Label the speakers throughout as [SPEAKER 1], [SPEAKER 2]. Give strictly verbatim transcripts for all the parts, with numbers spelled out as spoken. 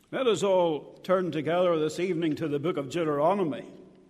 [SPEAKER 1] Let us all turn together this evening to the book of Deuteronomy.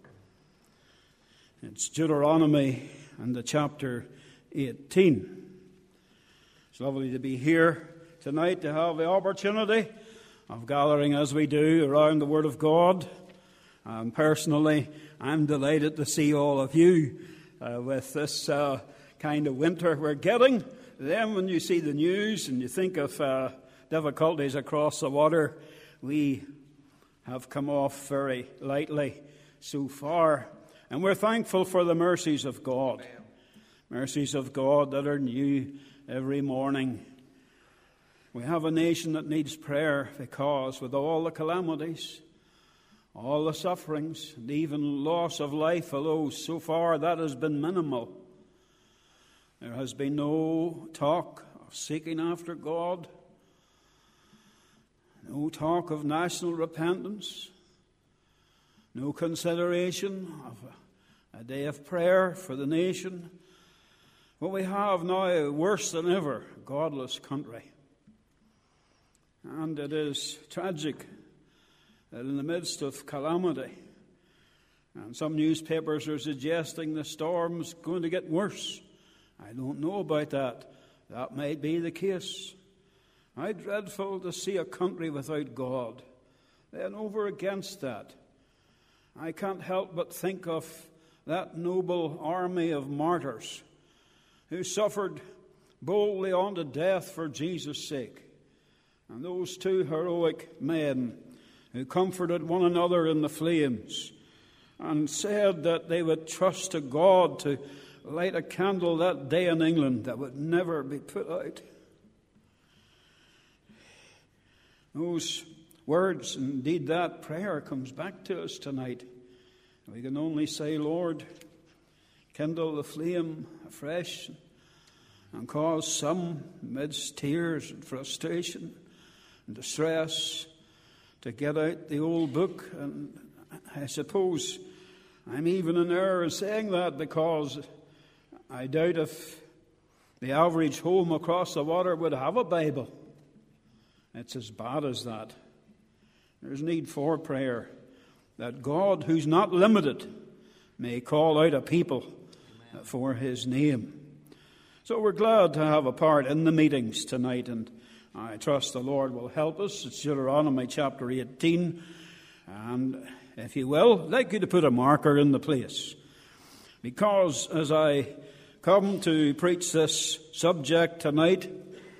[SPEAKER 1] It's Deuteronomy and the chapter eighteen. It's lovely to be here tonight to have the opportunity of gathering as we do around the Word of God. And personally, I'm delighted to see all of you uh, with this uh, kind of winter we're getting. Then when you see the news and you think of uh, difficulties across the water, we have come off very lightly so far. And we're thankful for the mercies of God. Mercies of God that are new every morning. We have a nation that needs prayer because with all the calamities, all the sufferings, and even loss of life, although so far that has been minimal, there has been no talk of seeking after God. No talk of national repentance. No consideration of a, a day of prayer for the nation. What we have now, worse than ever, a godless country. And it is tragic that in the midst of calamity, and some newspapers are suggesting the storm's going to get worse. I don't know about that. That might be the case. How dreadful to see a country without God. Then over against that, I can't help but think of that noble army of martyrs who suffered boldly unto death for Jesus' sake. And those two heroic men who comforted one another in the flames and said that they would trust to God to light a candle that day in England that would never be put out. Those words, indeed that prayer, comes back to us tonight. We can only say, Lord, kindle the flame afresh and cause some, amidst tears and frustration and distress, to get out the old book. And I suppose I'm even in error in saying that because I doubt if the average home across the water would have a Bible. It's as bad as that. There's need for prayer, that God, who's not limited, may call out a people Amen. For His name. So we're glad to have a part in the meetings tonight, and I trust the Lord will help us. It's Deuteronomy chapter eighteen, and if you will, I'd like you to put a marker in the place, because as I come to preach this subject tonight,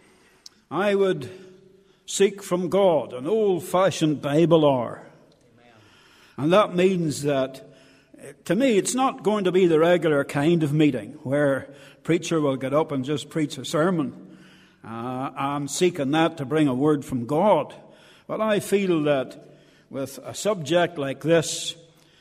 [SPEAKER 1] I would seek from God an old-fashioned Bible hour. Amen. And that means that, to me, it's not going to be the regular kind of meeting where a preacher will get up and just preach a sermon. Uh, I'm seeking that to bring a word from God. But I feel that with a subject like this,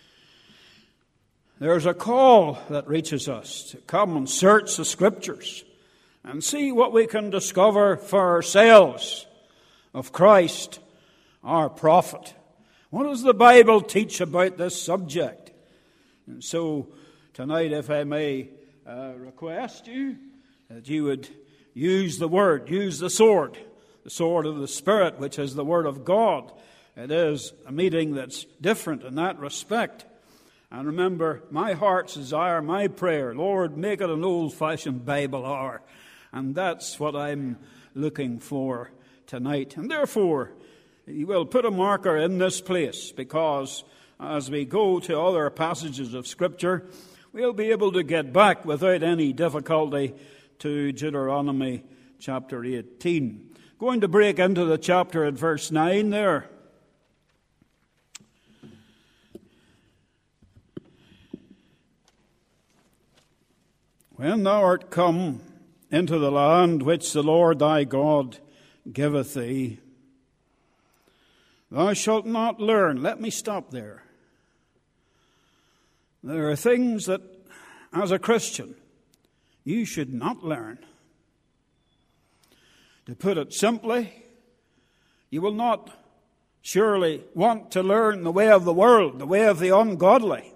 [SPEAKER 1] there's a call that reaches us to come and search the Scriptures and see what we can discover for ourselves of Christ, our prophet. What does the Bible teach about this subject? And so tonight, if I may uh, request you that you would use the Word, use the sword, the sword of the Spirit, which is the Word of God. It is a meeting that's different in that respect. And remember, my heart's desire, my prayer, Lord, make it an old-fashioned Bible hour. And that's what I'm looking for tonight. And therefore, you will put a marker in this place, because as we go to other passages of Scripture, we'll be able to get back without any difficulty to Deuteronomy chapter eighteen. Going to break into the chapter at verse nine there. When thou art come into the land which the Lord thy God giveth thee, thou shalt not learn. Let me stop there. There are things that, as a Christian, you should not learn. To put it simply, you will not surely want to learn the way of the world, the way of the ungodly.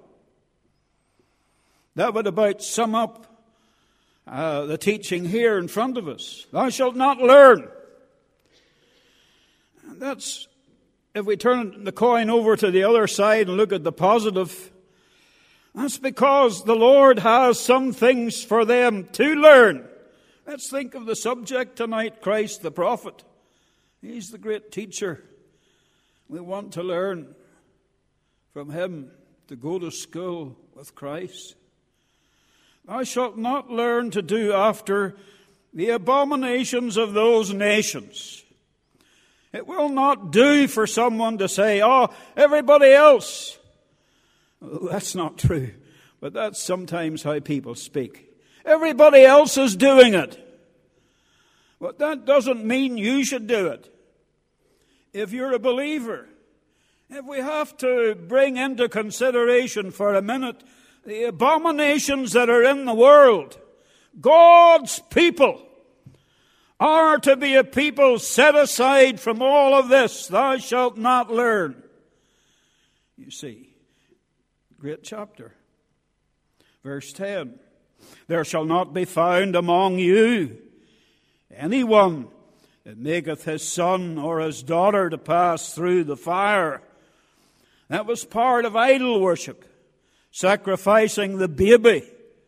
[SPEAKER 1] That would about sum up uh, the teaching here in front of us. Thou shalt not learn. And that's if we turn the coin over to the other side and look at the positive, that's because the Lord has some things for them to learn. Let's think of the subject tonight, Christ the prophet. He's the great teacher. We want to learn from him, to go to school with Christ. Thou shalt not learn to do after the abominations of those nations. It will not do for someone to say, oh, everybody else. Oh, that's not true, but that's sometimes how people speak. Everybody else is doing it. But that doesn't mean you should do it. If you're a believer, if we have to bring into consideration for a minute the abominations that are in the world, God's people are to be a people set aside from all of this. Thou shalt not learn. You see, great chapter. Verse ten. There shall not be found among you anyone that maketh his son or his daughter to pass through the fire. That was part of idol worship, sacrificing the baby,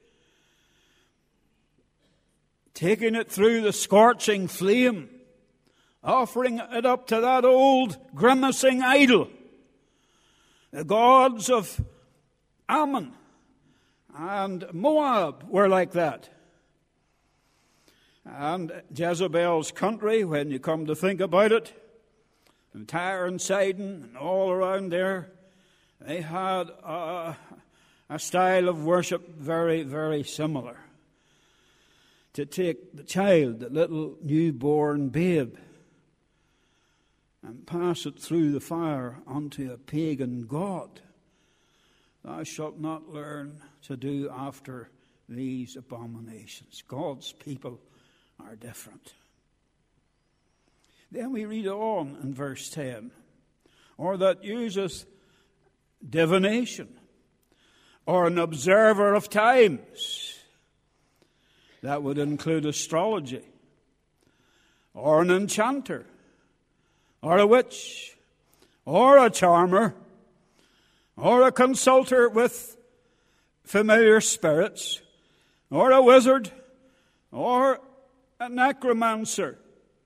[SPEAKER 1] taking it through the scorching flame, offering it up to that old grimacing idol. The gods of Ammon and Moab were like that. And Jezebel's country, when you come to think about it, and Tyre and Sidon and all around there, they had a, a style of worship very, very similar. To take the child, the little newborn babe, and pass it through the fire unto a pagan god. Thou shalt not learn to do after these abominations. God's people are different. Then we read on in verse ten. Or that useth divination, or an observer of times. That would include astrology, or an enchanter, or a witch, or a charmer, or a consulter with familiar spirits, or a wizard, or a necromancer.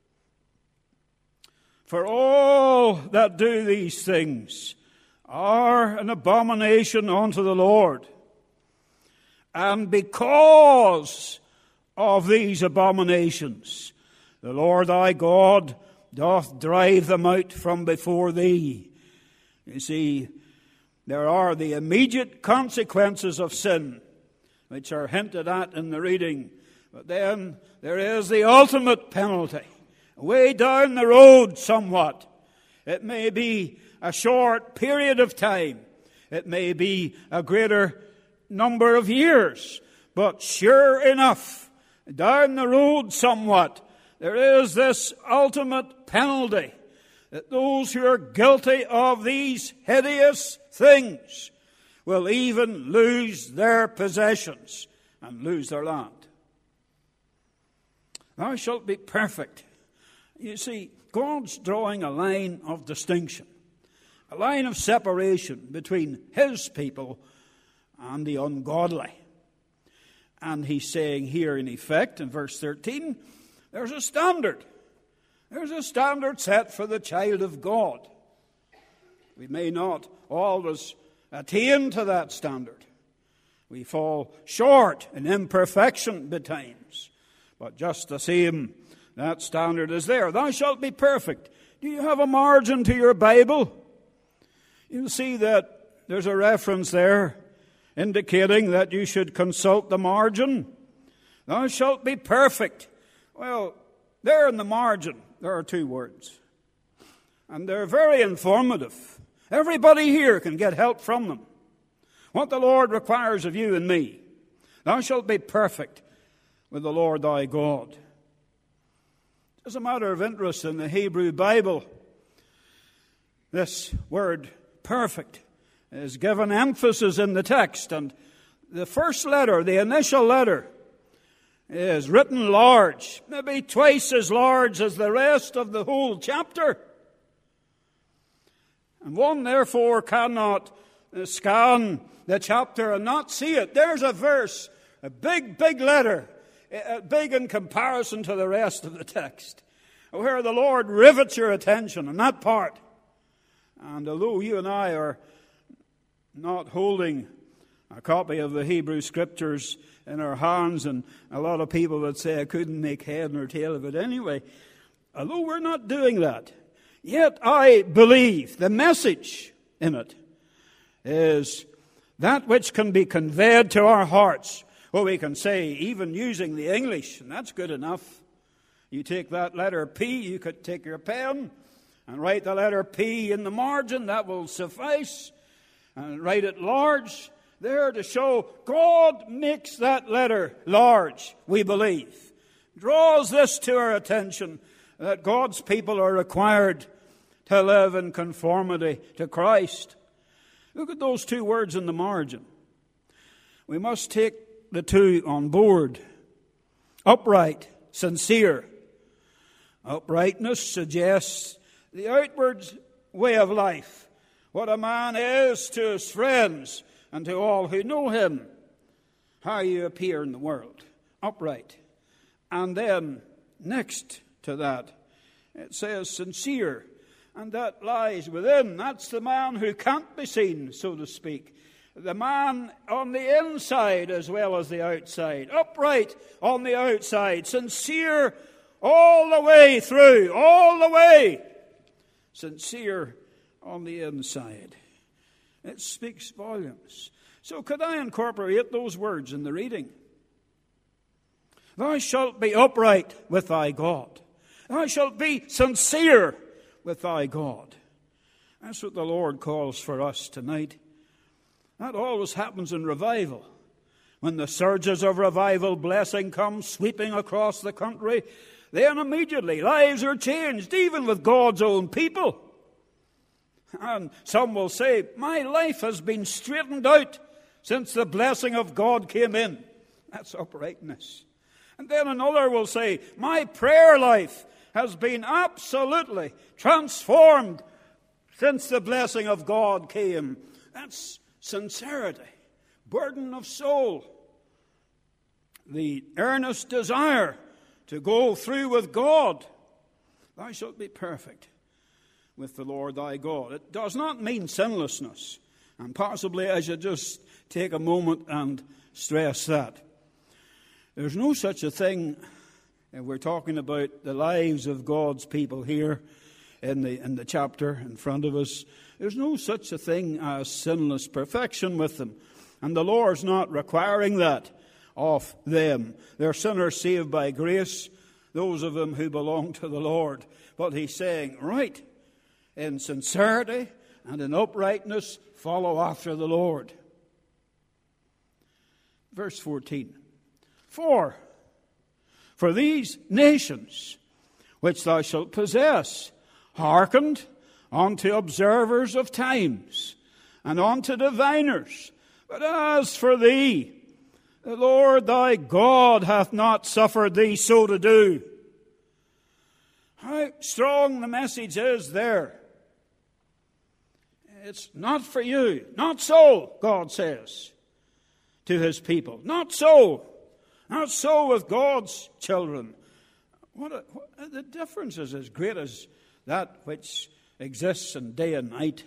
[SPEAKER 1] For all that do these things are an abomination unto the Lord. And because of these abominations, the Lord thy God doth drive them out from before thee. You see, there are the immediate consequences of sin, which are hinted at in the reading. But then there is the ultimate penalty, way down the road somewhat. It may be a short period of time. It may be a greater number of years. But sure enough, down the road somewhat, there is this ultimate penalty that those who are guilty of these hideous things will even lose their possessions and lose their land. Thou shalt be perfect. You see, God's drawing a line of distinction, a line of separation between his people and the ungodly. And he's saying here, in effect, in verse thirteen, there's a standard. There's a standard set for the child of God. We may not always attain to that standard. We fall short in imperfection betimes. But just the same, that standard is there. Thou shalt be perfect. Do you have a margin to your Bible? You'll see that there's a reference there indicating that you should consult the margin. Thou shalt be perfect. Well, there in the margin, there are two words. And they're very informative. Everybody here can get help from them. What the Lord requires of you and me. Thou shalt be perfect with the Lord thy God. As a matter of interest in the Hebrew Bible, this word perfect is given emphasis in the text, and the first letter, the initial letter, is written large, maybe twice as large as the rest of the whole chapter. And one, therefore, cannot scan the chapter and not see it. There's a verse, a big, big letter, big in comparison to the rest of the text, where the Lord rivets your attention on that part. And although you and I are not holding a copy of the Hebrew Scriptures in our hands, and a lot of people would say I couldn't make head nor tail of it anyway, although we're not doing that, yet I believe the message in it is that which can be conveyed to our hearts. Well, we can say, even using the English, and that's good enough. You take that letter P, you could take your pen and write the letter P in the margin. That will suffice. And write it large there to show God makes that letter large, we believe. Draws this to our attention, that God's people are required to live in conformity to Christ. Look at those two words in the margin. We must take the two on board. Upright, sincere. Uprightness suggests the outward way of life, what a man is to his friends and to all who know him, how you appear in the world. Upright. And then, next to that, it says sincere. And that lies within. That's the man who can't be seen, so to speak. The man on the inside as well as the outside. Upright on the outside. Sincere all the way through. All the way. Sincere on the inside. It speaks volumes. So could I incorporate those words in the reading? Thou shalt be upright with thy God. Thou shalt be sincere with thy God. That's what the Lord calls for us tonight. That always happens in revival. When the surges of revival blessing come sweeping across the country, then immediately lives are changed, even with God's own people. And some will say, my life has been straightened out since the blessing of God came in. That's uprightness. And then another will say, my prayer life has been absolutely transformed since the blessing of God came. That's sincerity, burden of soul, the earnest desire to go through with God. Thou shalt be perfect with the Lord thy God. It does not mean sinlessness. And possibly I should just take a moment and stress that. There's no such a thing, and we're talking about the lives of God's people here in the, in the chapter in front of us. There's no such a thing as sinless perfection with them. And the Lord's not requiring that of them. They're sinners saved by grace, those of them who belong to the Lord. But he's saying, right, in sincerity and in uprightness, follow after the Lord. Verse fourteen. For, for these nations which thou shalt possess hearkened unto observers of times and unto diviners. But as for thee, the Lord thy God hath not suffered thee so to do. How strong the message is there. It's not for you. Not so, God says to his people. Not so. Not so with God's children. What, a, what the difference is as great as that which exists in day and night.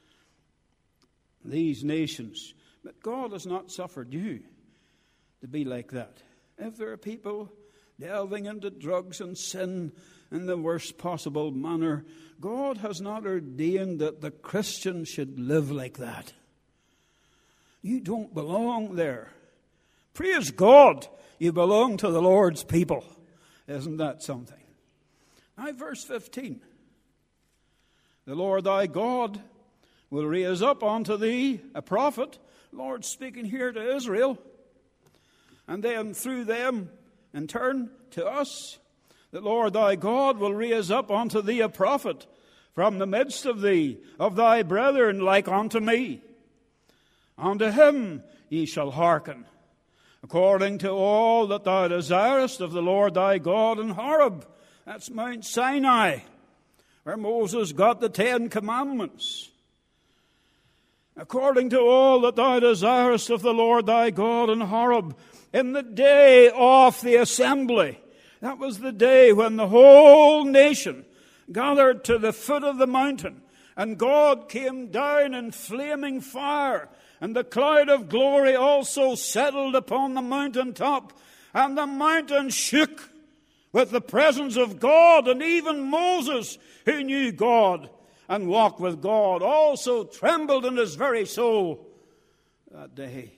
[SPEAKER 1] These nations. But God has not suffered you to be like that. If there are people delving into drugs and sin in the worst possible manner, God has not ordained that the Christian should live like that. You don't belong there. Praise God, you belong to the Lord's people. Isn't that something? Now, verse fifteen. The Lord thy God will raise up unto thee a prophet. Lord speaking here to Israel. And then through them, in turn, to us. The Lord thy God will raise up unto thee a prophet from the midst of thee, of thy brethren, like unto me. Unto him ye shall hearken, according to all that thou desirest of the Lord thy God in Horeb. That's Mount Sinai, where Moses got the Ten Commandments. according to all that thou desirest of the Lord thy God in Horeb, in the day of the assembly. That was the day when the whole nation gathered to the foot of the mountain, and God came down in flaming fire, and the cloud of glory also settled upon the mountain top, and the mountain shook with the presence of God, and even Moses, who knew God and walked with God, also trembled in his very soul that day.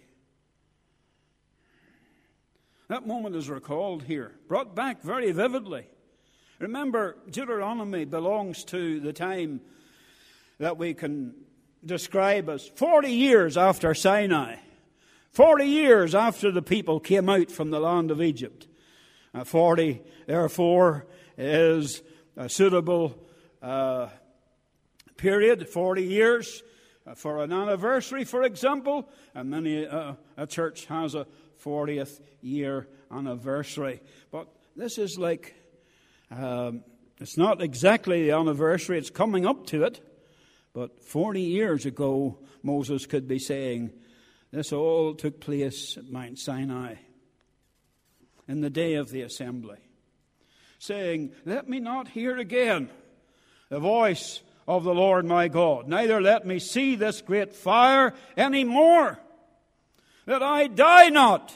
[SPEAKER 1] That moment is recalled here, brought back very vividly. Remember, Deuteronomy belongs to the time that we can describe as forty years after Sinai. forty years after the people came out from the land of Egypt. Uh, forty, therefore, is a suitable uh, period, forty years, uh, for an anniversary, for example. And many uh, a church has a fortieth year anniversary. But this is like, um, it's not exactly the anniversary, it's coming up to it. But forty years ago, Moses could be saying, this all took place at Mount Sinai in the day of the assembly, saying, let me not hear again the voice of the Lord my God, neither let me see this great fire any more, that I die not.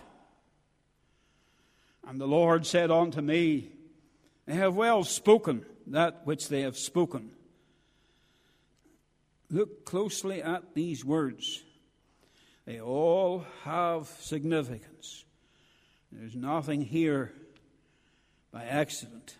[SPEAKER 1] And the Lord said unto me, they have well spoken that which they have spoken. Look closely at these words. They all have significance. There's nothing here by accident.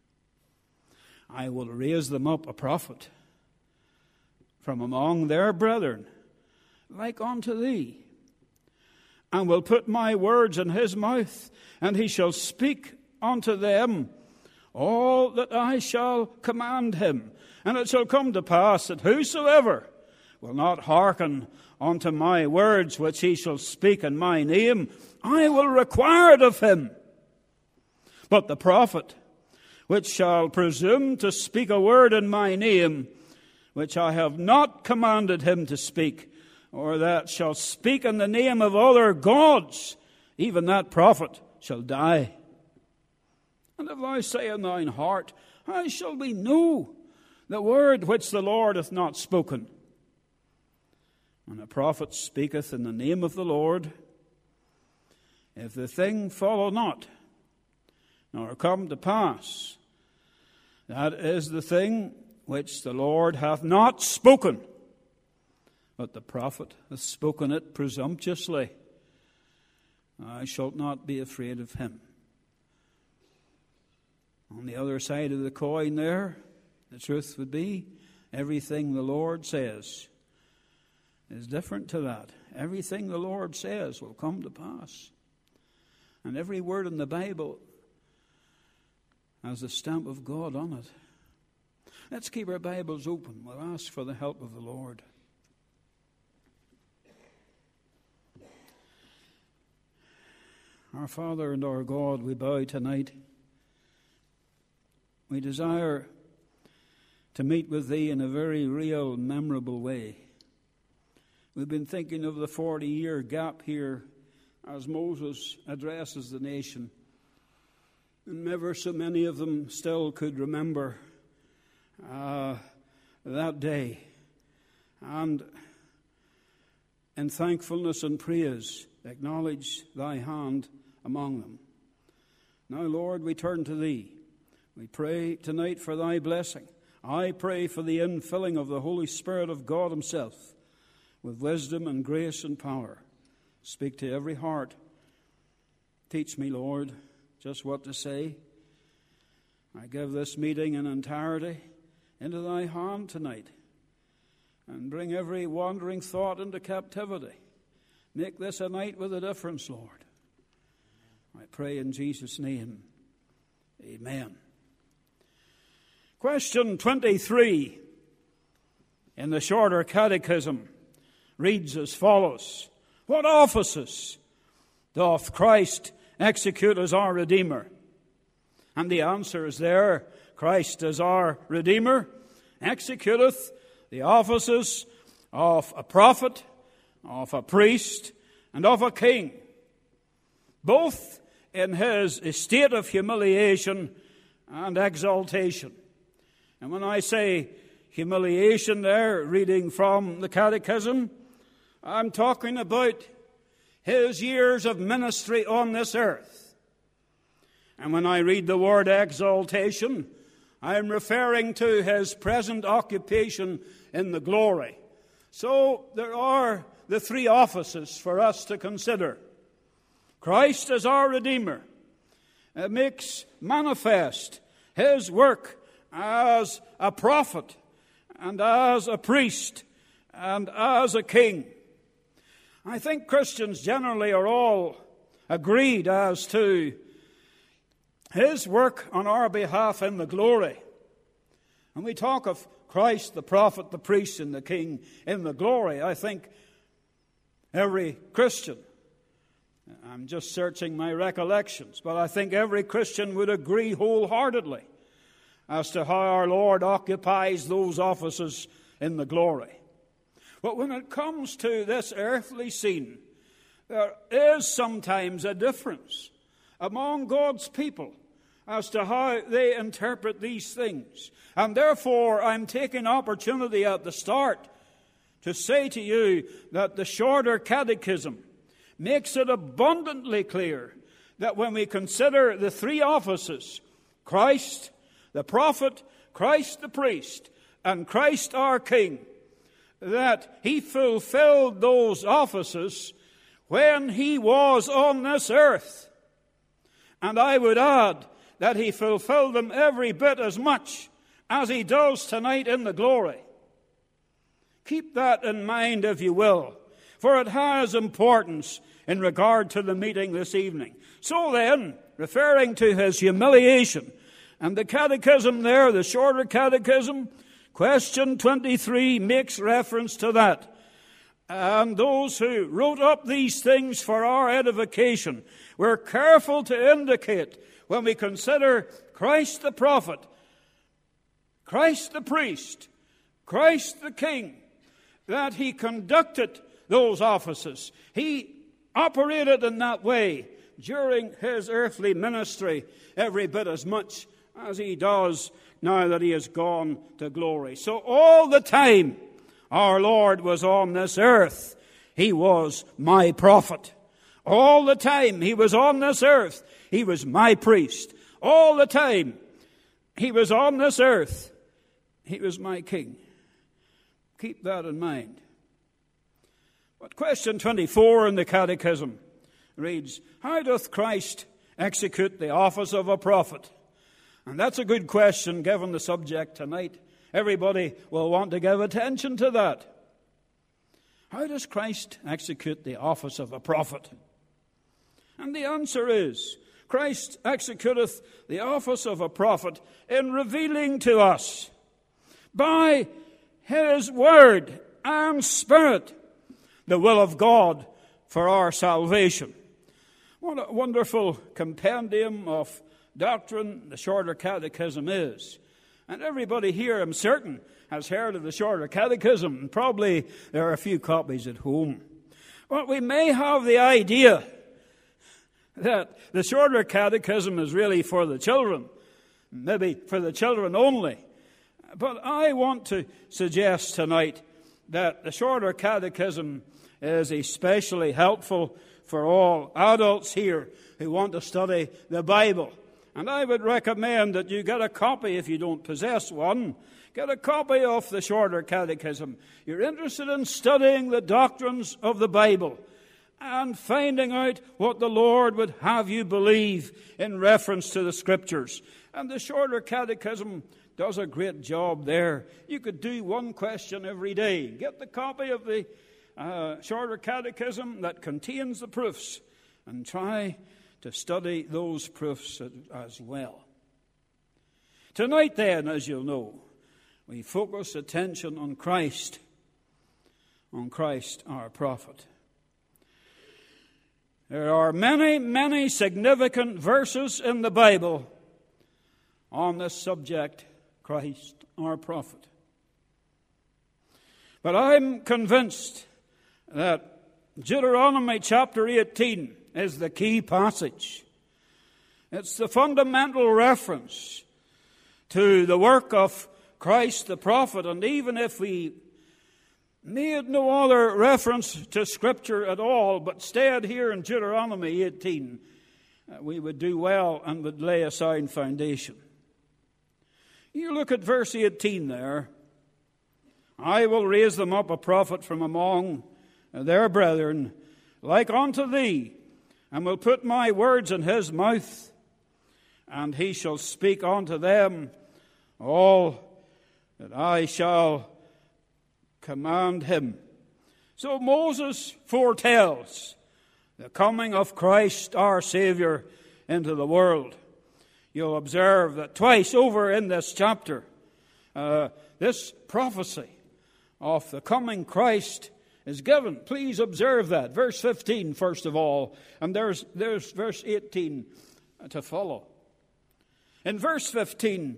[SPEAKER 1] I will raise them up a prophet from among their brethren, like unto thee, and will put my words in his mouth, and he shall speak unto them all that I shall command him. And it shall come to pass that whosoever will not hearken unto my words which he shall speak in my name, I will require it of him. But the prophet which shall presume to speak a word in my name, which I have not commanded him to speak, or that shall speak in the name of other gods, even that prophet shall die. And if thou say in thine heart, how shall we know the word which the Lord hath not spoken? When a prophet speaketh in the name of the Lord, if the thing follow not, nor come to pass, that is the thing which the Lord hath not spoken, but the prophet hath spoken it presumptuously, thou shalt not be afraid of him. On the other side of the coin there, the truth would be, everything the Lord says is different to that. Everything the Lord says will come to pass. And every word in the Bible has the stamp of God on it. Let's keep our Bibles open. We'll ask for the help of the Lord. Our Father and our God, we bow tonight. We desire to meet with Thee in a very real, memorable way. We've been thinking of the forty-year gap here as Moses addresses the nation. And ever so many of them still could remember uh, that day. And in thankfulness and praise, acknowledge Thy hand among them. Now, Lord, we turn to Thee. We pray tonight for Thy blessing. I pray for the infilling of the Holy Spirit of God Himself with wisdom and grace and power. Speak to every heart. Teach me, Lord, just what to say. I give this meeting in entirety into Thy hand tonight, and bring every wandering thought into captivity. Make this a night with a difference, Lord. I pray in Jesus' name. Amen. Question twenty-three in the Shorter Catechism reads as follows. What offices doth Christ execute as our Redeemer? And the answer is there. Christ as our Redeemer executeth the offices of a prophet, of a priest, and of a king, both in his estate of humiliation and exaltation. And when I say humiliation there, reading from the Catechism, I'm talking about his years of ministry on this earth. And when I read the word exaltation, I'm referring to his present occupation in the glory. So there are the three offices for us to consider. Christ as our Redeemer uh, makes manifest his work as a prophet and as a priest and as a king. I think Christians generally are all agreed as to his work on our behalf in the glory. And we talk of Christ, the prophet, the priest, and the king in the glory. I think every Christian, I'm just searching my recollections, but I think every Christian would agree wholeheartedly as to how our Lord occupies those offices in the glory. But when it comes to this earthly scene, there is sometimes a difference among God's people as to how they interpret these things. And therefore, I'm taking opportunity at the start to say to you that the Shorter Catechism makes it abundantly clear that when we consider the three offices, Christ the prophet, Christ the priest, and Christ our King, that he fulfilled those offices when he was on this earth. And I would add that he fulfilled them every bit as much as he does tonight in the glory. Keep that in mind, if you will, for it has importance in regard to the meeting this evening. So then, referring to his humiliation, and the catechism there, the Shorter Catechism, question twenty-three makes reference to that. And those who wrote up these things for our edification were careful to indicate, when we consider Christ the prophet, Christ the priest, Christ the king, that he conducted those offices. He operated in that way during his earthly ministry every bit as much as he does now that he has gone to glory. So all the time our Lord was on this earth, he was my prophet. All the time he was on this earth, he was my priest. All the time he was on this earth, he was my king. Keep that in mind. But question twenty-four in the Catechism reads, how doth Christ execute the office of a prophet? And that's a good question given the subject tonight. Everybody will want to give attention to that. How does Christ execute the office of a prophet? And the answer is, Christ executeth the office of a prophet in revealing to us by his word and spirit the will of God for our salvation. What a wonderful compendium of doctrine the Shorter Catechism is. And everybody here, I'm certain, has heard of the Shorter Catechism, and probably there are a few copies at home. But we may have the idea that the Shorter Catechism is really for the children, maybe for the children only. But I want to suggest tonight that the Shorter Catechism is especially helpful for all adults here who want to study the Bible. And I would recommend that you get a copy if you don't possess one. Get a copy of the Shorter Catechism. You're interested in studying the doctrines of the Bible and finding out what the Lord would have you believe in reference to the Scriptures. And the Shorter Catechism does a great job there. You could do one question every day. Get the copy of the uh, Shorter Catechism that contains the proofs and try to study those proofs as well. Tonight then, as you'll know, we focus attention on Christ, on Christ our prophet. There are many, many significant verses in the Bible on this subject, Christ our prophet. But I'm convinced that Deuteronomy chapter eighteen is the key passage. It's the fundamental reference to the work of Christ the prophet. And even if we made no other reference to Scripture at all, but stayed here in Deuteronomy eighteen, we would do well and would lay a sound foundation. You look at verse eighteen there. I will raise them up a prophet from among their brethren, like unto thee, and will put my words in his mouth, and he shall speak unto them all that I shall command him. So Moses foretells the coming of Christ our Savior into the world. You'll observe that twice over in this chapter, uh, this prophecy of the coming Christ is given. Please observe that. Verse fifteen, first of all, and there's, there's verse eighteen to follow. In verse fifteen,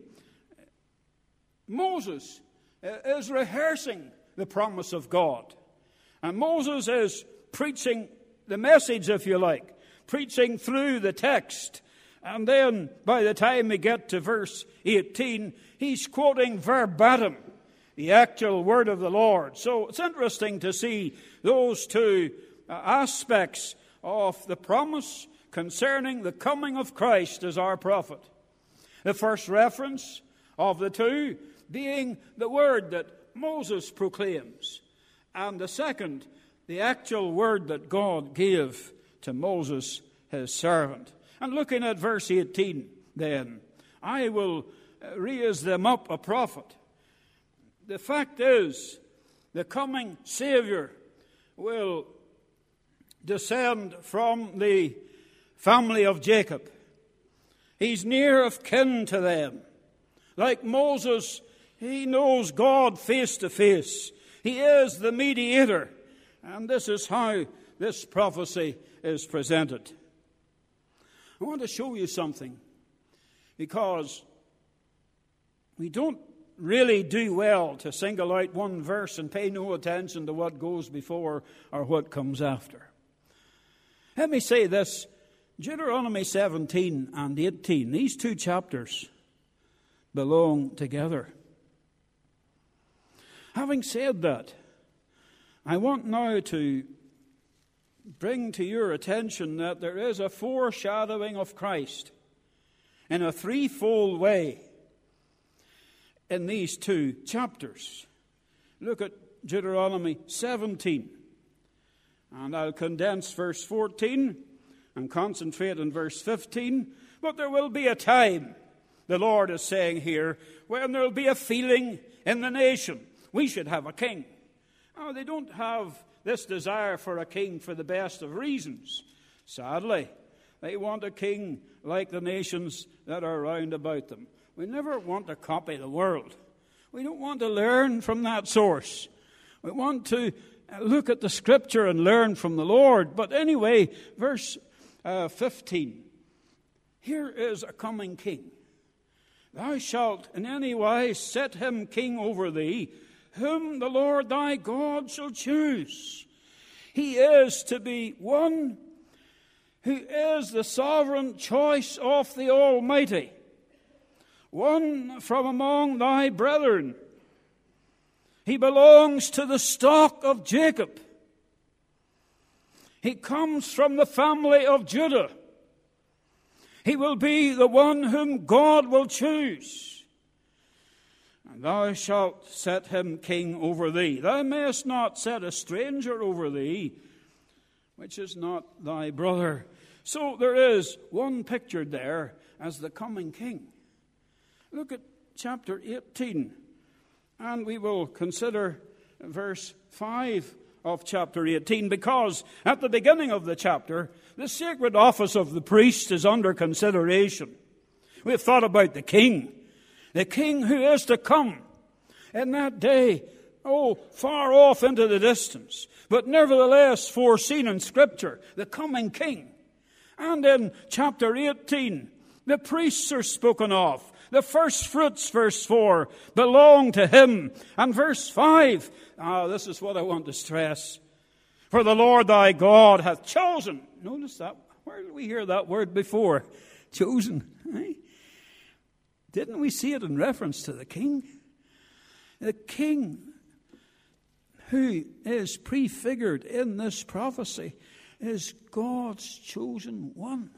[SPEAKER 1] Moses is rehearsing the promise of God. And Moses is preaching the message, if you like, preaching through the text. And then by the time we get to verse eighteen, he's quoting verbatim the actual word of the Lord. So it's interesting to see those two aspects of the promise concerning the coming of Christ as our prophet. The first reference of the two being the word that Moses proclaims, and the second, the actual word that God gave to Moses, his servant. And looking at verse eighteen then, I will raise them up a prophet. The fact is, the coming Savior will descend from the family of Jacob. He's near of kin to them. Like Moses, he knows God face to face. He is the mediator. And this is how this prophecy is presented. I want to show you something, because we don't really do well to single out one verse and pay no attention to what goes before or what comes after. Let me say this. Deuteronomy seventeen and eighteen, these two chapters belong together. Having said that, I want now to bring to your attention that there is a foreshadowing of Christ in a threefold way in these two chapters. Look at Deuteronomy seventeen, and I'll condense verse fourteen and concentrate on verse fifteen. But there will be a time, the Lord is saying here, when there will be a feeling in the nation. We should have a king. Oh, they don't have this desire for a king for the best of reasons. Sadly, they want a king like the nations that are round about them. We never want to copy the world. We don't want to learn from that source. We want to look at the Scripture and learn from the Lord. But anyway, verse uh, fifteen. Here is a coming king. Thou shalt in any wise set him king over thee, whom the Lord thy God shall choose. He is to be one who is the sovereign choice of the Almighty, one from among thy brethren. He belongs to the stock of Jacob. He comes from the family of Judah. He will be the one whom God will choose. And thou shalt set him king over thee. Thou mayest not set a stranger over thee, which is not thy brother. So there is one pictured there as the coming king. Look at chapter eighteen, and we will consider verse five of chapter eighteen, because at the beginning of the chapter, the sacred office of the priest is under consideration. We've thought about the king, the king who is to come in that day, oh, far off into the distance, but nevertheless foreseen in Scripture, the coming king. And in chapter eighteen, the priests are spoken of, The first fruits, verse four, belong to him. And verse five, ah, this is what I want to stress. For the Lord thy God hath chosen. Notice that. Where did we hear that word before? Chosen. Eh? Didn't we see it in reference to the king? The king who is prefigured in this prophecy is God's chosen one.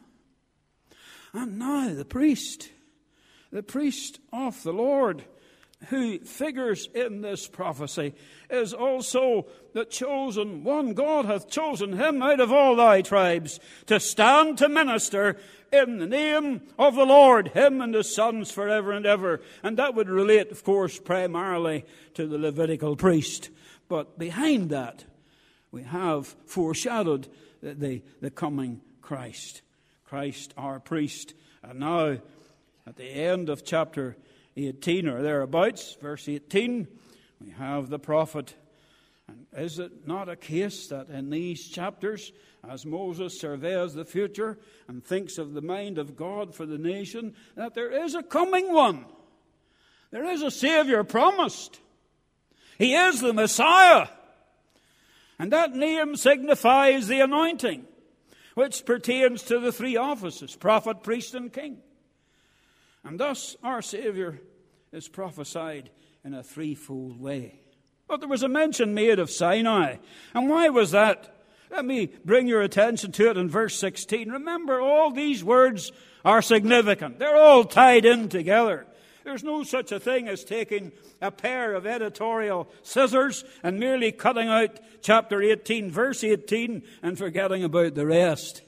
[SPEAKER 1] And now the priest, the priest of the Lord, who figures in this prophecy, is also the chosen one. God hath chosen him out of all thy tribes to stand to minister in the name of the Lord, him and his sons forever and ever. And that would relate, of course, primarily to the Levitical priest. But behind that, we have foreshadowed the, the, the coming Christ. Christ, our priest. And now, at the end of chapter eighteen or thereabouts, verse eighteen, we have the prophet. And is it not a case that in these chapters, as Moses surveys the future and thinks of the mind of God for the nation, that there is a coming one? There is a Savior promised. He is the Messiah. And that name signifies the anointing, which pertains to the three offices, prophet, priest, and king. And thus our Savior is prophesied in a threefold way. But there was a mention made of Sinai. And why was that? Let me bring your attention to it in verse sixteen. Remember, all these words are significant. They're all tied in together. There's no such a thing as taking a pair of editorial scissors and merely cutting out chapter eighteen, verse eighteen, and forgetting about the rest.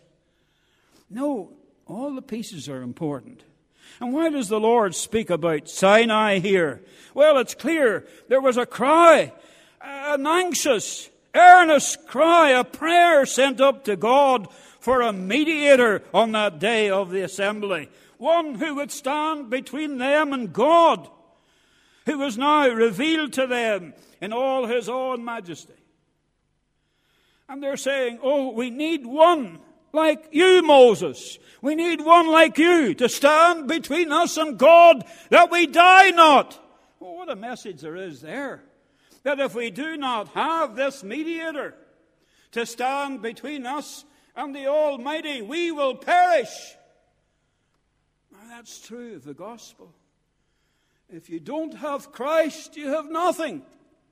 [SPEAKER 1] No, all the pieces are important. And why does the Lord speak about Sinai here? Well, it's clear there was a cry, an anxious, earnest cry, a prayer sent up to God for a mediator on that day of the assembly. One who would stand between them and God, who was now revealed to them in all his own majesty. And they're saying, oh, we need one like you, Moses. We need one like you to stand between us and God, that we die not. Oh, what a message there is there. That if we do not have this mediator to stand between us and the Almighty, we will perish. Now, that's true of the gospel. If you don't have Christ, you have nothing.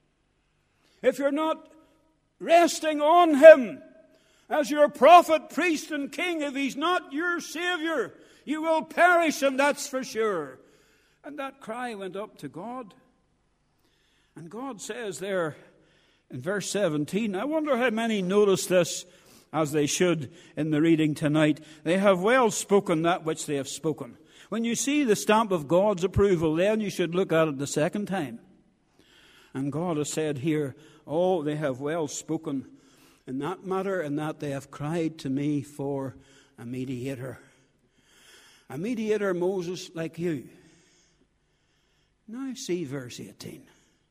[SPEAKER 1] If you're not resting on him as your prophet, priest, and king, if he's not your Savior, you will perish, and that's for sure. And that cry went up to God. And God says there in verse seventeen, I wonder how many notice this as they should in the reading tonight. They have well spoken that which they have spoken. When you see the stamp of God's approval, then you should look at it the second time. And God has said here, oh, they have well spoken in that matter, and that they have cried to me for a mediator. A mediator, Moses, like you. Now see verse eighteen.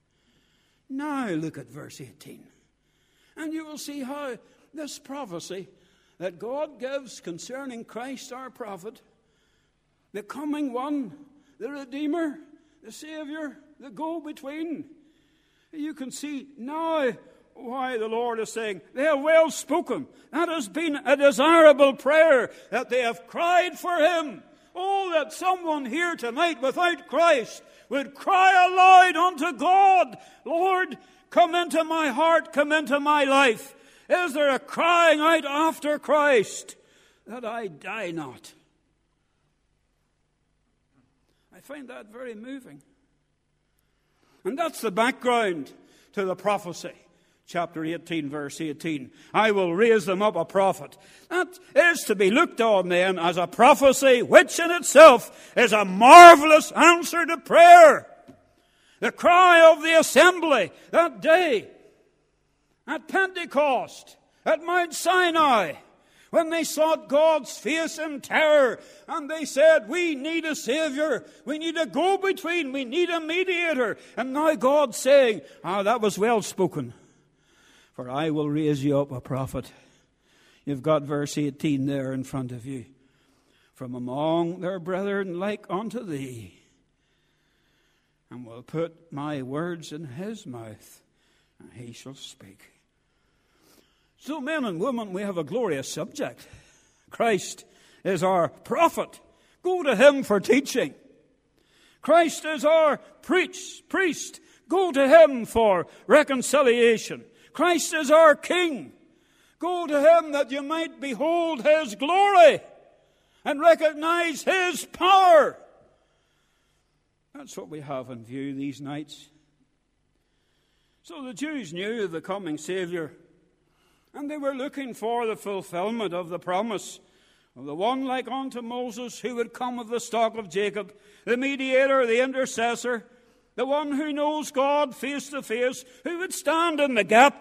[SPEAKER 1] Now look at verse eighteen. And you will see how this prophecy that God gives concerning Christ our prophet, the coming one, the Redeemer, the Savior, the go-between, you can see now why the Lord is saying, they have well spoken. That has been a desirable prayer, that they have cried for him. Oh, that someone here tonight without Christ would cry aloud unto God, Lord, come into my heart, come into my life. Is there a crying out after Christ, that I die not? I find that very moving. And that's the background to the prophecy. Chapter eighteen, verse eighteen. I will raise them up a prophet. That is to be looked on then as a prophecy which in itself is a marvelous answer to prayer. The cry of the assembly that day at Pentecost, at Mount Sinai, when they sought God's face in terror, and they said, we need a Savior, we need a go-between, we need a mediator. And now God's saying, ah, that was well spoken. For I will raise you up a prophet. You've got verse eighteen there in front of you. From among their brethren like unto thee. and will put my words in his mouth, and he shall speak. So, men and women, we have a glorious subject. Christ is our prophet. Go to him for teaching. Christ is our preach, priest. Go to him for reconciliation. Christ is our king. Go to him that you might behold his glory and recognize his power. That's what we have in view these nights. So the Jews knew of the coming Savior, and they were looking for the fulfillment of the promise of the one like unto Moses who would come of the stock of Jacob, the mediator, the intercessor, the one who knows God face to face, who would stand in the gap,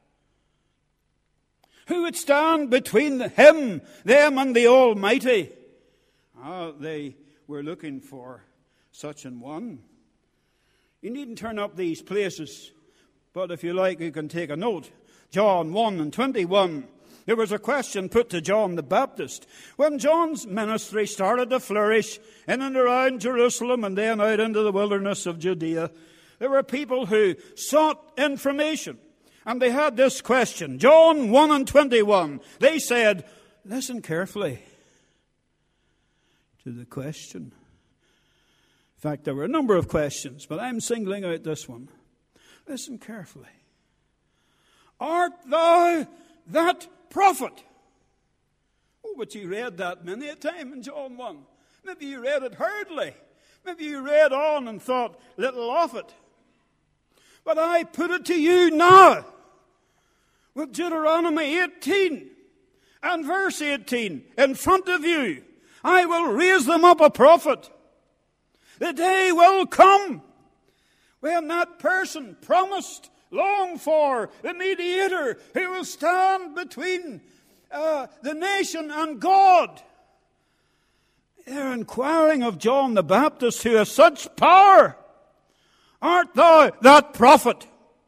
[SPEAKER 1] who would stand between him, them, and the Almighty. Ah, they were looking for such an one. You needn't turn up these places, but if you like, you can take a note. John one and twenty-one. There was a question put to John the Baptist. When John's ministry started to flourish in and around Jerusalem and then out into the wilderness of Judea, there were people who sought information. And they had this question. John one and twenty-one. They said, listen carefully to the question. In fact, there were a number of questions, but I'm singling out this one. Listen carefully. Art thou that prophet? Oh, but you read that many a time in John one. Maybe you read it hurriedly. Maybe you read on and thought little of it. But I put it to you now with Deuteronomy eighteen and verse eighteen in front of you. I will raise them up a prophet. The day will come when that person promised, longed for, the mediator who will stand between uh, the nation and God. They're inquiring of John the Baptist, who has such power. Art thou that prophet?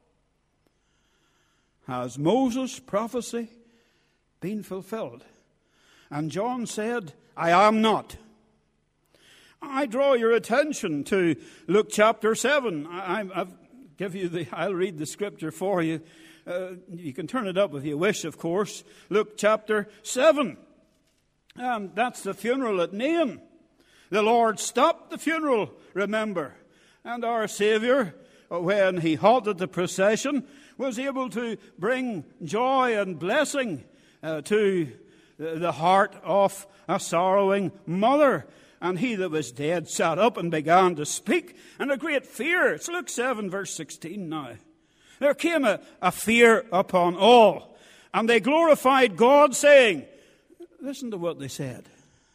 [SPEAKER 1] Has Moses' prophecy been fulfilled? And John said, I am not. I draw your attention to Luke chapter seven. I, I've give you the. I'll read the scripture for you. Uh, you can turn it up if you wish, of course. Luke chapter seven. And that's the funeral at Nain. The Lord stopped the funeral, remember. And our Savior, when he halted the procession, was able to bring joy and blessing uh, to the heart of a sorrowing mother. And he that was dead sat up and began to speak, and a great fear. It's Luke seven, verse sixteen now. There came a, a fear upon all, and they glorified God, saying, listen to what they said.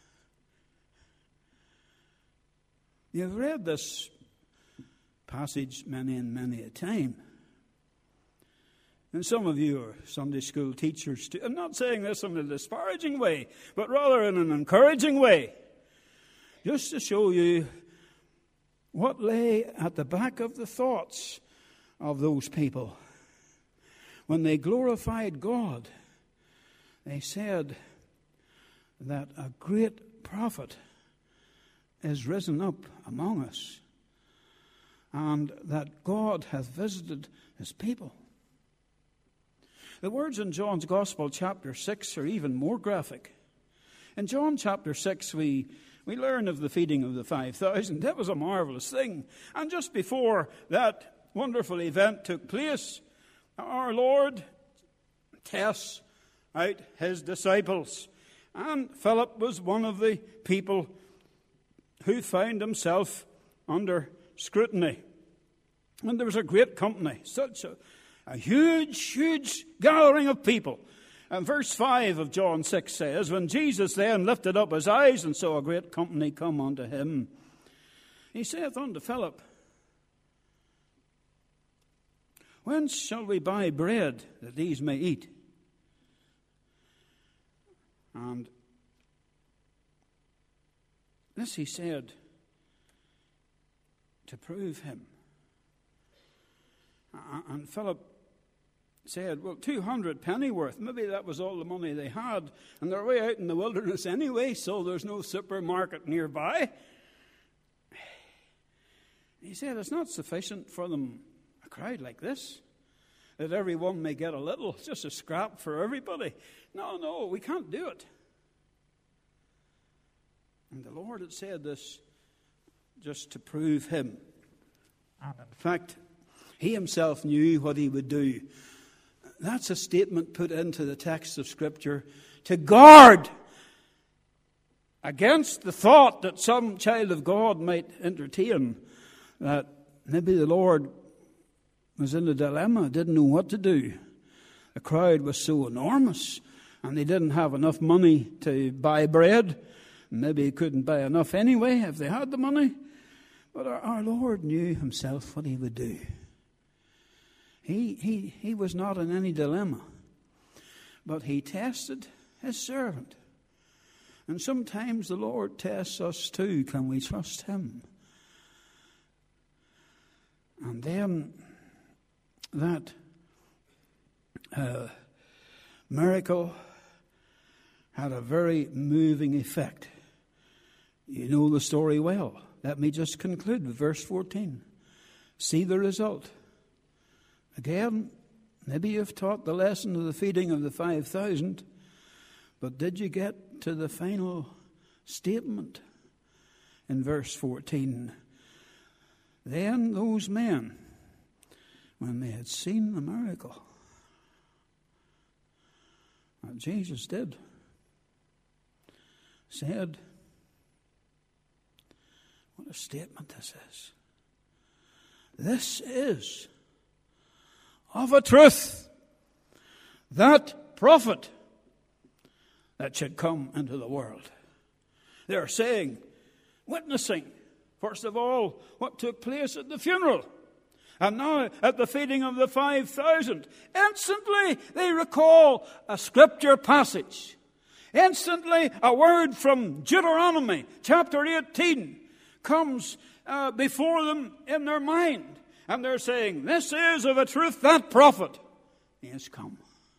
[SPEAKER 1] You've read this passage many and many a time. And some of you are Sunday school teachers too. I'm not saying this in a disparaging way, but rather in an encouraging way. Just to show you what lay at the back of the thoughts of those people. When they glorified God, they said that a great prophet is risen up among us, and that God hath visited his people. The words in John's Gospel, chapter six, are even more graphic. In John chapter six, we, we learn of the feeding of the five thousand. That was a marvelous thing. And just before that wonderful event took place, our Lord tests out his disciples. And Philip was one of the people who found himself under scrutiny. And there was a great company, such a, a huge, huge gathering of people. And verse five of John six says, when Jesus then lifted up his eyes and saw a great company come unto him, he saith unto Philip, whence shall we buy bread that these may eat? And this he said to prove him. And Philip said, well, two hundred pennyworth. Maybe that was all the money they had. And they're way out in the wilderness anyway, so there's no supermarket nearby. He said, it's not sufficient for them, a crowd like this, that everyone may get a little. It's just a scrap for everybody. No, no, we can't do it. And the Lord had said this just to prove him. And in fact, he himself knew what he would do. That's a statement put into the text of Scripture to guard against the thought that some child of God might entertain, that maybe the Lord was in a dilemma, didn't know what to do. The crowd was so enormous, and they didn't have enough money to buy bread. Maybe he couldn't buy enough anyway if they had the money. But our, our Lord knew himself what he would do. He, he, he was not in any dilemma. But he tested his servant. And sometimes the Lord tests us too. Can we trust him? And then that uh, miracle had a very moving effect. You know the story well. Let me just conclude with verse fourteen. See the result. Again, maybe you've taught the lesson of the feeding of the five thousand, but did you get to the final statement in verse fourteen? Then those men, when they had seen the miracle that Jesus did, said, what a statement this is. This is of a truth that prophet that should come into the world. They're saying, witnessing, first of all, what took place at the funeral. And now at the feeding of the five thousand. Instantly they recall a scripture passage. Instantly a word from Deuteronomy chapter eighteen comes uh, before them in their mind. And they're saying, this is of a truth that prophet. He has come.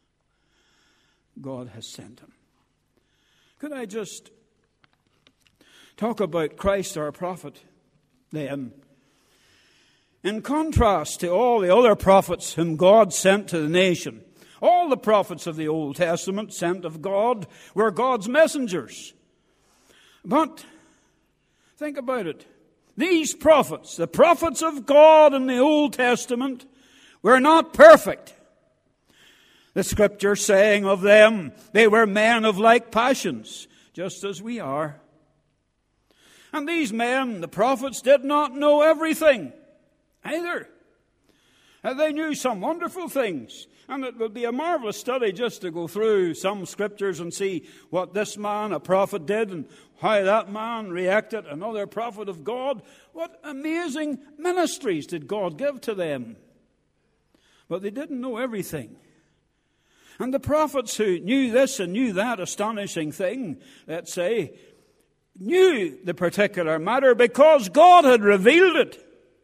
[SPEAKER 1] God has sent him. Could I just talk about Christ our prophet then? In contrast to all the other prophets whom God sent to the nation, all the prophets of the Old Testament sent of God were God's messengers. But think about it. These prophets, the prophets of God in the Old Testament, were not perfect. The Scripture saying of them, they were men of like passions, just as we are. And these men, the prophets, did not know everything either. And they knew some wonderful things. And it would be a marvelous study just to go through some scriptures and see what this man, a prophet, did and how that man reacted, another prophet of God. What amazing ministries did God give to them. But they didn't know everything. And the prophets who knew this and knew that astonishing thing, let's say, knew the particular matter because God had revealed it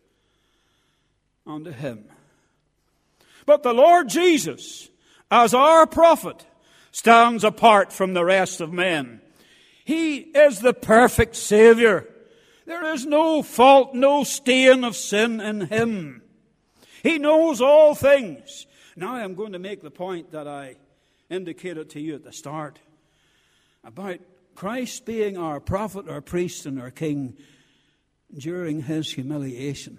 [SPEAKER 1] unto him. But the Lord Jesus, as our prophet, stands apart from the rest of men. He is the perfect Savior. There is no fault, no stain of sin in him. He knows all things. Now I'm going to make the point that I indicated to you at the start about Christ being our prophet, our priest, and our king during his humiliation.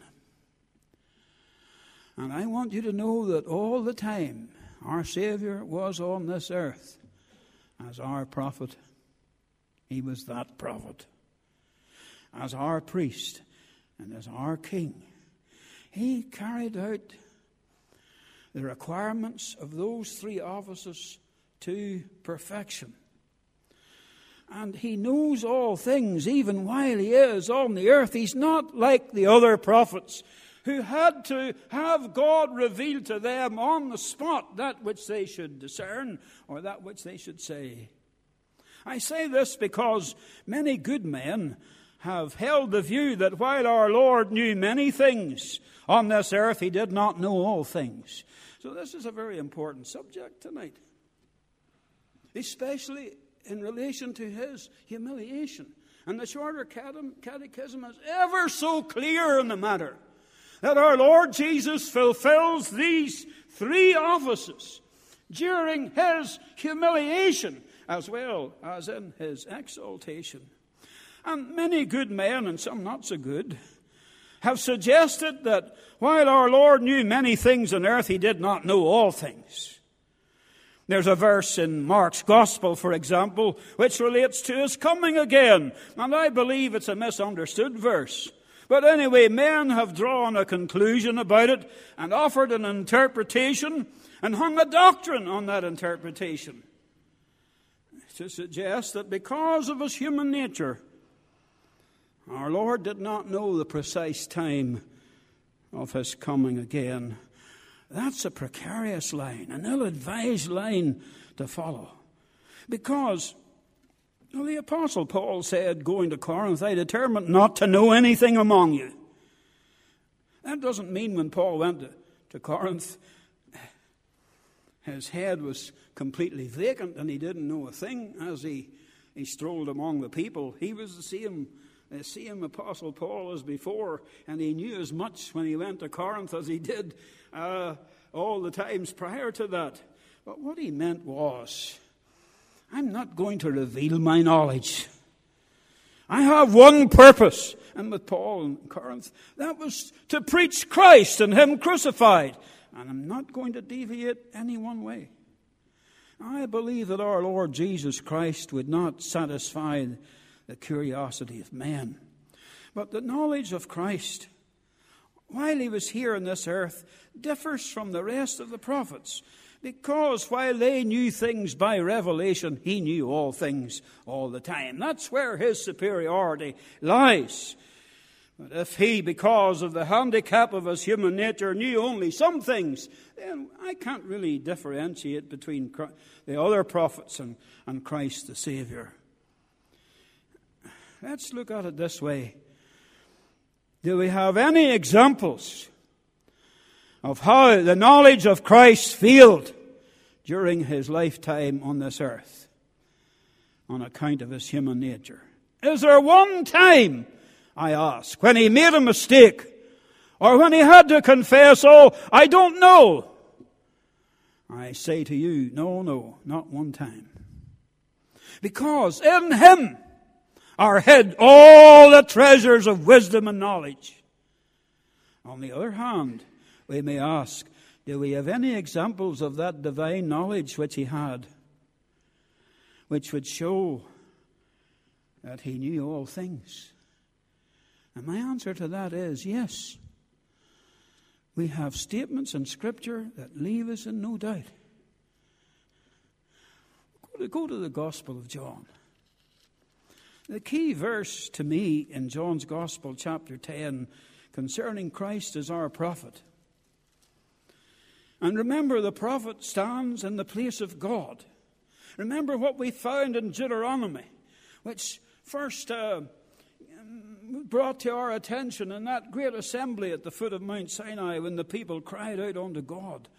[SPEAKER 1] And I want you to know that all the time our Savior was on this earth as our prophet. He was that prophet. As our priest and as our king. He carried out the requirements of those three offices to perfection. And he knows all things even while he is on the earth. He's not like the other prophets who had to have God reveal to them on the spot that which they should discern or that which they should say. I say this because many good men have held the view that while our Lord knew many things on this earth, he did not know all things. So this is a very important subject tonight, especially in relation to his humiliation. And the Shorter Catechism is ever so clear in the matter that our Lord Jesus fulfills these three offices during his humiliation as well as in his exaltation. And many good men, and some not so good, have suggested that while our Lord knew many things on earth, he did not know all things. There's a verse in Mark's Gospel, for example, which relates to his coming again. And I believe it's a misunderstood verse. But anyway, men have drawn a conclusion about it and offered an interpretation and hung a doctrine on that interpretation to suggest that because of his human nature, our Lord did not know the precise time of his coming again. That's a precarious line, an ill-advised line to follow. Because well, the Apostle Paul said, going to Corinth, I determined not to know anything among you. That doesn't mean when Paul went to, to Corinth, his head was completely vacant and he didn't know a thing as he, he strolled among the people. He was the same, the same Apostle Paul as before, and he knew as much when he went to Corinth as he did uh, all the times prior to that. But what he meant was, I'm not going to reveal my knowledge. I have one purpose. And with Paul in Corinth, that was to preach Christ and him crucified. And I'm not going to deviate any one way. I believe that our Lord Jesus Christ would not satisfy the curiosity of men. But the knowledge of Christ, while he was here on this earth, differs from the rest of the prophets. Because while they knew things by revelation, he knew all things all the time. That's where his superiority lies. But if he, because of the handicap of his human nature, knew only some things, then I can't really differentiate between the other prophets and, and Christ the Savior. Let's look at it this way. Do we have any examples of how the knowledge of Christ failed during his lifetime on this earth on account of his human nature? Is there one time, I ask, when he made a mistake or when he had to confess, oh, I don't know? I say to you, no, no, not one time. Because in him are hid all the treasures of wisdom and knowledge. On the other hand, we may ask, do we have any examples of that divine knowledge which he had, which would show that he knew all things? And my answer to that is yes. We have statements in Scripture that leave us in no doubt. Go to, go to the Gospel of John. The key verse to me in John's Gospel, chapter ten, concerning Christ as our prophet. And remember, the prophet stands in the place of God. Remember what we found in Deuteronomy, which first uh, brought to our attention in that great assembly at the foot of Mount Sinai when the people cried out unto God.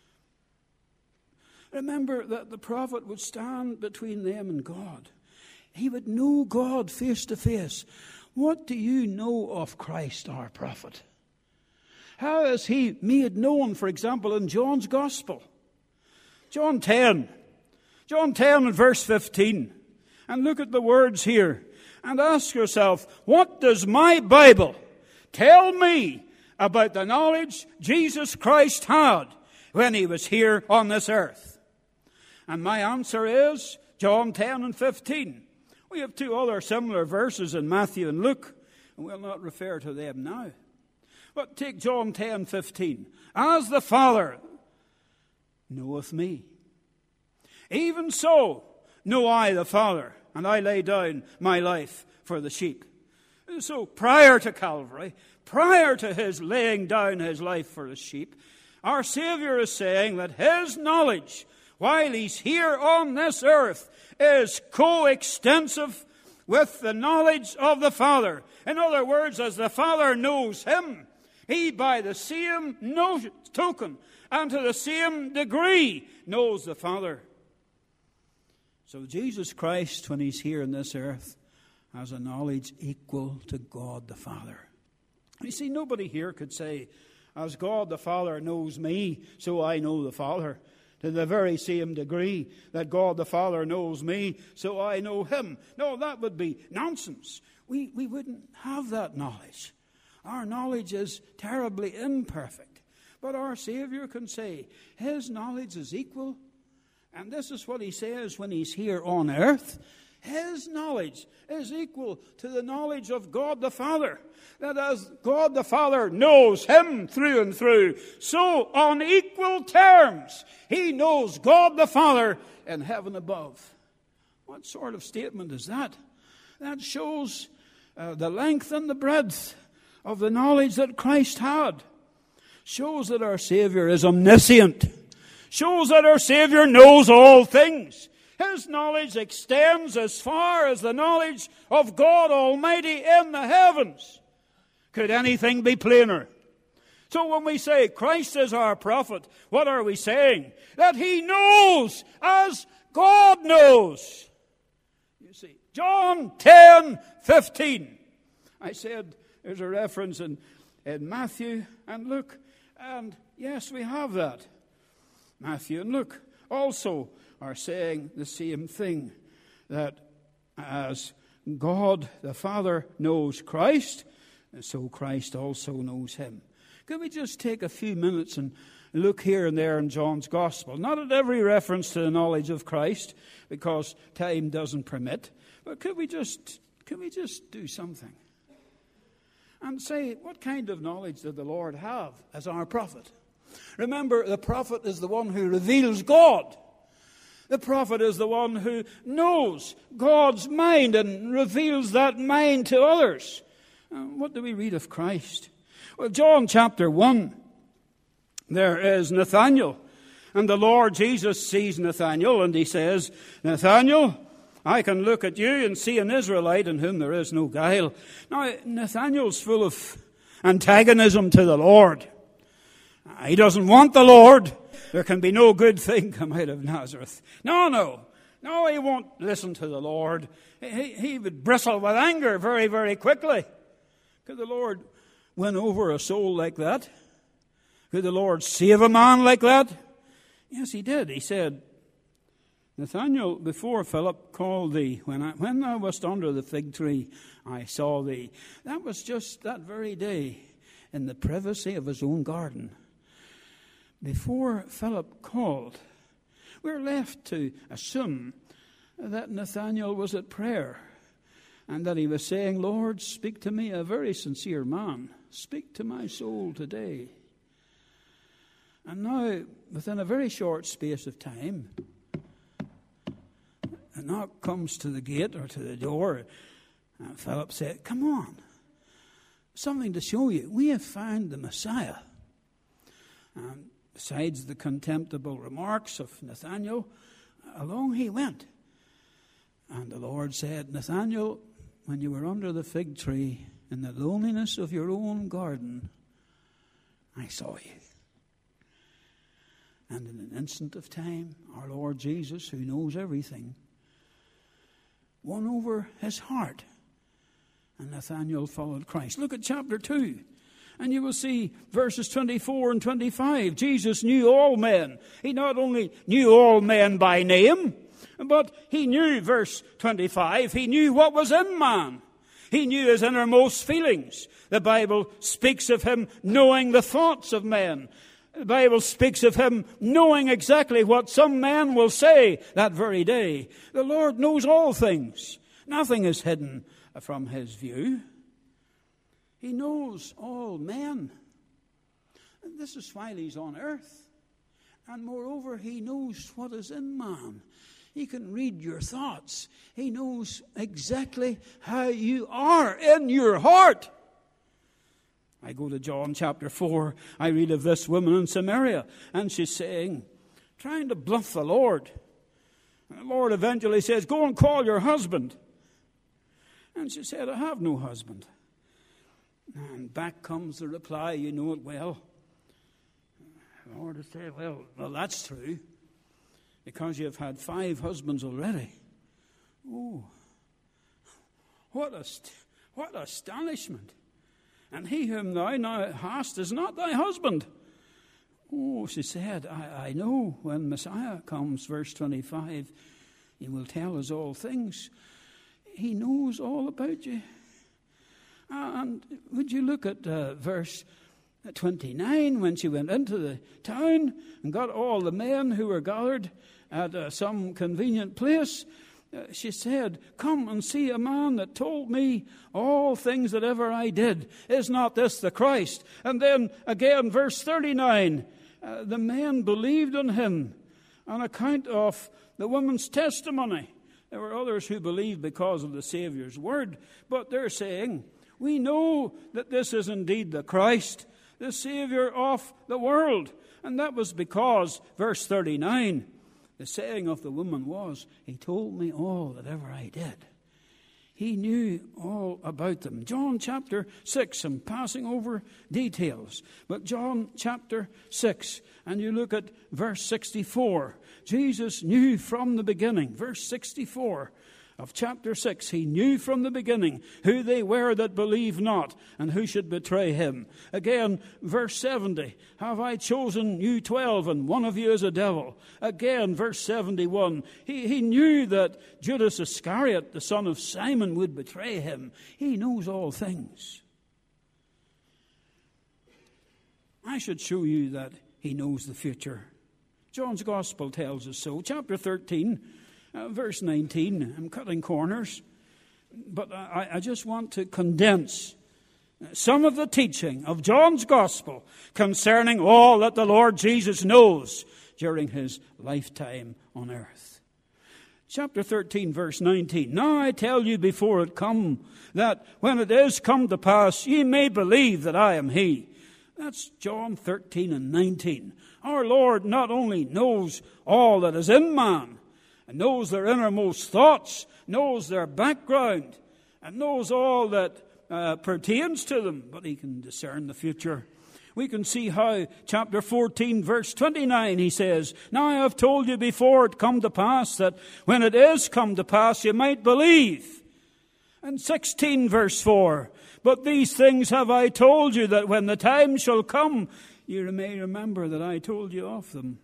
[SPEAKER 1] Remember that the prophet would stand between them and God. He would know God face to face. What do you know of Christ, our prophet? How is he made known, for example, in John's Gospel? John ten. John ten and verse fifteen. And look at the words here. And ask yourself, what does my Bible tell me about the knowledge Jesus Christ had when he was here on this earth? And my answer is John ten and fifteen. We have two other similar verses in Matthew and Luke, and we'll not refer to them now. But take John ten fifteen. As the Father knoweth me, even so know I the Father, and I lay down my life for the sheep. So prior to Calvary, prior to his laying down his life for the sheep, our Savior is saying that his knowledge, while he's here on this earth, is coextensive with the knowledge of the Father. In other words, as the Father knows him, he by the same token and to the same degree knows the Father. So Jesus Christ, when he's here on this earth, has a knowledge equal to God the Father. You see, nobody here could say, as God the Father knows me, so I know the Father, to the very same degree that God the Father knows me, so I know him. No, that would be nonsense. We, we wouldn't have that knowledge. Our knowledge is terribly imperfect. But our Savior can say his knowledge is equal. And this is what he says when he's here on earth. His knowledge is equal to the knowledge of God the Father. That as God the Father knows him through and through, so on equal terms he knows God the Father in heaven above. What sort of statement is that? That shows uh, the length and the breadth of the knowledge that Christ had. Shows that our Savior is omniscient. Shows that our Savior knows all things. His knowledge extends as far as the knowledge of God Almighty in the heavens. Could anything be plainer? So when we say Christ is our prophet, what are we saying? That he knows as God knows. You see, John ten fifteen. I said there's a reference in, in Matthew and Luke. And yes, we have that. Matthew and Luke also are saying the same thing, that as God the Father knows Christ, so Christ also knows him. Could we just take a few minutes and look here and there in John's Gospel? Not at every reference to the knowledge of Christ, because time doesn't permit, but could we just, could we just do something? And say, what kind of knowledge did the Lord have as our prophet? Remember, the prophet is the one who reveals God. The prophet is the one who knows God's mind and reveals that mind to others. And what do we read of Christ? Well, John chapter one, there is Nathanael. And the Lord Jesus sees Nathanael and he says, Nathanael, I can look at you and see an Israelite in whom there is no guile. Now, Nathanael's full of antagonism to the Lord. He doesn't want the Lord. There can be no good thing come out of Nazareth. No, no. No, he won't listen to the Lord. He, he would bristle with anger very, very quickly. Could the Lord win over a soul like that? Could the Lord save a man like that? Yes, he did. He said, Nathanael, before Philip called thee, when I, when thou wast under the fig tree, I saw thee. That was just that very day in the privacy of his own garden. Before Philip called, we're left to assume that Nathanael was at prayer and that he was saying, Lord, speak to me, a very sincere man. Speak to my soul today. And now, within a very short space of time, a knock comes to the gate or to the door. And Philip said, come on, something to show you. We have found the Messiah. And besides the contemptible remarks of Nathanael, along he went. And the Lord said, Nathanael, when you were under the fig tree in the loneliness of your own garden, I saw you. And in an instant of time, our Lord Jesus, who knows everything, won over his heart. And Nathanael followed Christ. Look at chapter two. And you will see verses twenty-four and twenty-five. Jesus knew all men. He not only knew all men by name, but he knew, verse twenty-five, he knew what was in man. He knew his innermost feelings. The Bible speaks of him knowing the thoughts of men. The Bible speaks of him knowing exactly what some man will say that very day. The Lord knows all things. Nothing is hidden from his view. He knows all men. And this is while he's on earth. And moreover, he knows what is in man. He can read your thoughts. He knows exactly how you are in your heart. I go to John chapter four. I read of this woman in Samaria. And she's saying, trying to bluff the Lord. And the Lord eventually says, go and call your husband. And she said, I have no husband. And back comes the reply, you know it well. The Lord has said, well, well, that's true. Because you've had five husbands already. Oh, What a st- what astonishment! And he whom thou now hast is not thy husband. Oh, she said, I, I know when Messiah comes, verse twenty-five, he will tell us all things. He knows all about you. And would you look at uh, verse twenty-nine, when she went into the town and got all the men who were gathered at uh, some convenient place. Uh, she said, come and see a man that told me all things that ever I did. Is not this the Christ? And then again, verse thirty-nine, uh, the men believed on him on account of the woman's testimony. There were others who believed because of the Savior's word, but they're saying, we know that this is indeed the Christ, the Savior of the world. And that was because, verse thirty-nine, the saying of the woman was, he told me all that ever I did. He knew all about them. John chapter six, I'm passing over details, but John chapter six, and you look at verse sixty-four. Jesus knew from the beginning, verse sixty-four of chapter six, he knew from the beginning who they were that believed not and who should betray him. Again, verse seventy, have I chosen you twelve and one of you is a devil? Again, verse seventy-one, he, he knew that Judas Iscariot, the son of Simon, would betray him. He knows all things. I should show you that he knows the future. John's Gospel tells us so. Chapter thirteen, Uh, verse nineteen, I'm cutting corners, but I, I just want to condense some of the teaching of John's Gospel concerning all that the Lord Jesus knows during his lifetime on earth. Chapter thirteen, verse nineteen, now I tell you before it come, that when it is come to pass, ye may believe that I am he. That's John thirteen and nineteen. Our Lord not only knows all that is in man, and knows their innermost thoughts, knows their background, and knows all that uh, pertains to them, but he can discern the future. We can see how, chapter fourteen, verse twenty-nine, he says, now I have told you before it come to pass, that when it is come to pass, you might believe. And sixteen, verse four, but these things have I told you, that when the time shall come, you may remember that I told you of them.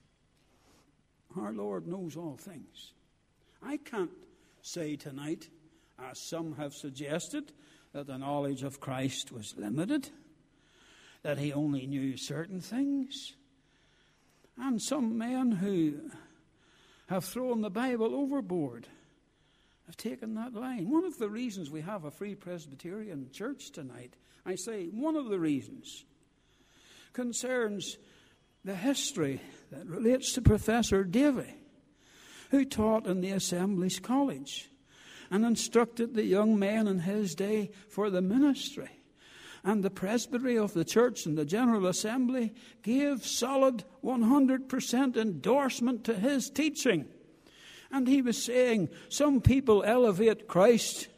[SPEAKER 1] Our Lord knows all things. I can't say tonight, as some have suggested, that the knowledge of Christ was limited, that he only knew certain things. And some men who have thrown the Bible overboard have taken that line. One of the reasons we have a Free Presbyterian church tonight, I say one of the reasons, concerns the history that relates to Professor Davy, who taught in the Assemblies College and instructed the young men in his day for the ministry. And the presbytery of the church and the General Assembly gave solid one hundred percent endorsement to his teaching. And he was saying, some people elevate Christ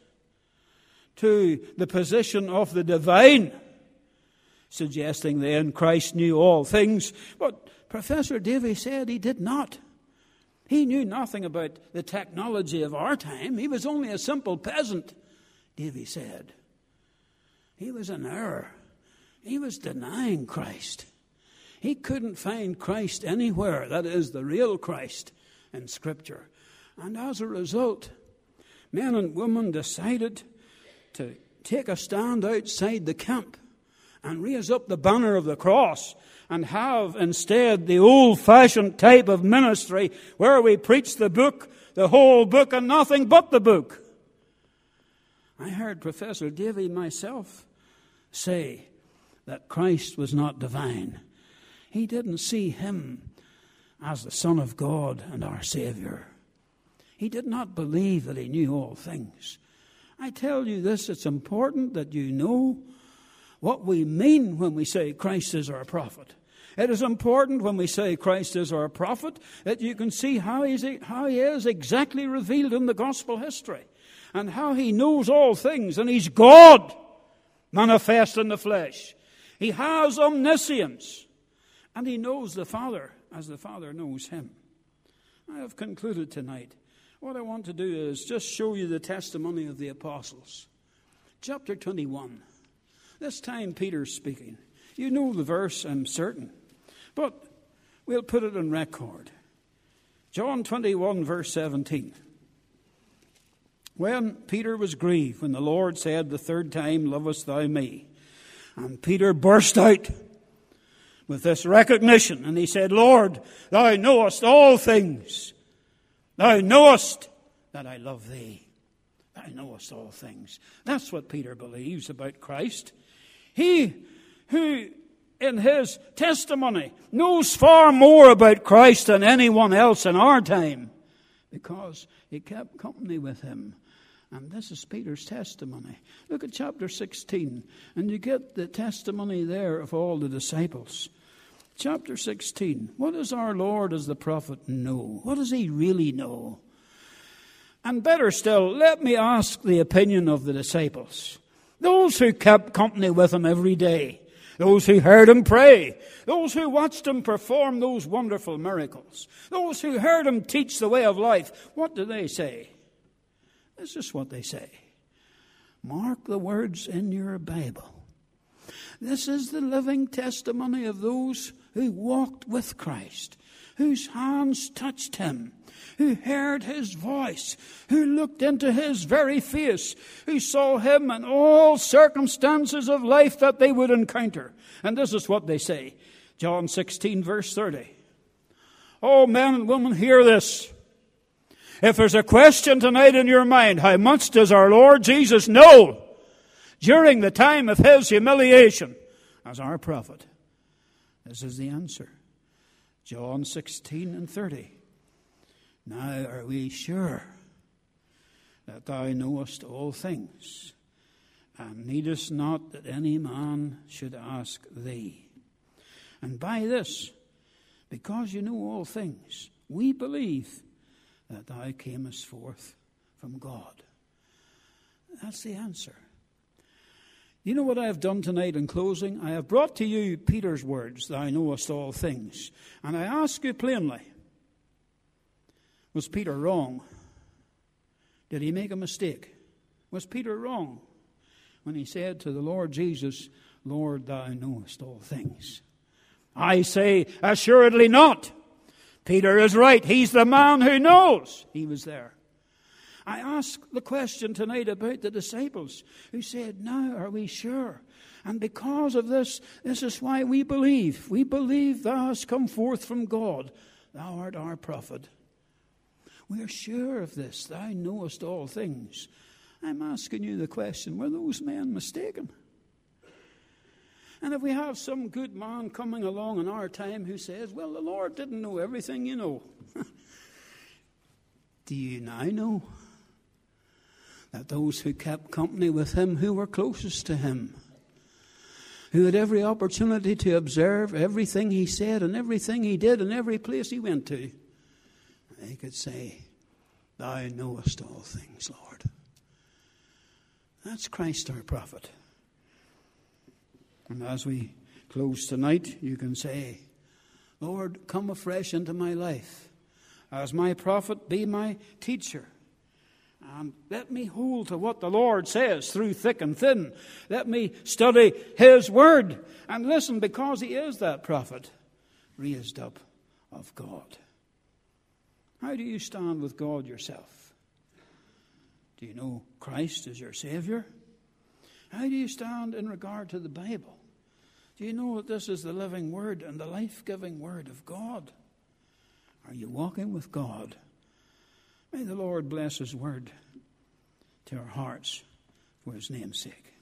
[SPEAKER 1] to the position of the divine, suggesting then Christ knew all things. But Professor Davy said he did not. He knew nothing about the technology of our time. He was only a simple peasant, Davy said. He was in error. He was denying Christ. He couldn't find Christ anywhere, that is, the real Christ, in Scripture. And as a result, men and women decided to take a stand outside the camp and raise up the banner of the cross and have instead the old-fashioned type of ministry where we preach the book, the whole book, and nothing but the book. I heard Professor Davy myself say that Christ was not divine. He didn't see him as the Son of God and our Savior. He did not believe that he knew all things. I tell you this, it's important that you know what we mean when we say Christ is our prophet. It is important when we say Christ is our prophet that you can see how, he's, how he is exactly revealed in the gospel history and how he knows all things, and he's God manifest in the flesh. He has omniscience, and he knows the Father as the Father knows him. I have concluded tonight what I want to do is just show you the testimony of the apostles. Chapter twenty-one. This time Peter's speaking. You know the verse, I'm certain. But we'll put it on record. John twenty-one, verse seventeen. When Peter was grieved, when the Lord said the third time, lovest thou me? And Peter burst out with this recognition. And he said, Lord, thou knowest all things. Thou knowest that I love thee. Thou knowest all things. That's what Peter believes about Christ. He who in his testimony knows far more about Christ than anyone else in our time, because he kept company with him. And this is Peter's testimony. Look at chapter sixteen, and you get the testimony there of all the disciples. Chapter sixteen. What does our Lord as the prophet know? What does he really know? And better still, let me ask the opinion of the disciples. Those who kept company with him every day. Those who heard him pray. Those who watched him perform those wonderful miracles. Those who heard him teach the way of life. What do they say? This is what they say. Mark the words in your Bible. This is the living testimony of those who walked with Christ, whose hands touched him, who heard his voice, who looked into his very face, who saw him in all circumstances of life that they would encounter. And this is what they say. John sixteen, verse thirty. Oh, men and women, hear this. If there's a question tonight in your mind, how much does our Lord Jesus know during the time of his humiliation as our prophet? This is the answer. John sixteen and thirty. Now are we sure that thou knowest all things, and needest not that any man should ask thee? And by this, because you know all things, we believe that thou camest forth from God. That's the answer. You know what I have done tonight in closing? I have brought to you Peter's words, thou knowest all things. And I ask you plainly, was Peter wrong? Did he make a mistake? Was Peter wrong when he said to the Lord Jesus, Lord, thou knowest all things? I say, assuredly not. Peter is right. He's the man who knows. He was there. I ask the question tonight about the disciples who said, now are we sure? And because of this, this is why we believe. We believe thou hast come forth from God. Thou art our prophet. We are sure of this. Thou knowest all things. I'm asking you the question, were those men mistaken? And if we have some good man coming along in our time who says, well, the Lord didn't know everything, you know. Do you now know that those who kept company with him, who were closest to him, who had every opportunity to observe everything he said and everything he did and every place he went to, they could say, thou knowest all things, Lord. That's Christ our prophet. And as we close tonight, you can say, Lord, come afresh into my life. As my prophet, be my teacher. And let me hold to what the Lord says through thick and thin. Let me study his word. And listen, because he is that prophet, raised up of God. How do you stand with God yourself? Do you know Christ as your Savior? How do you stand in regard to the Bible? Do you know that this is the living word and the life-giving word of God? Are you walking with God? May the Lord bless his word to our hearts for his name's sake.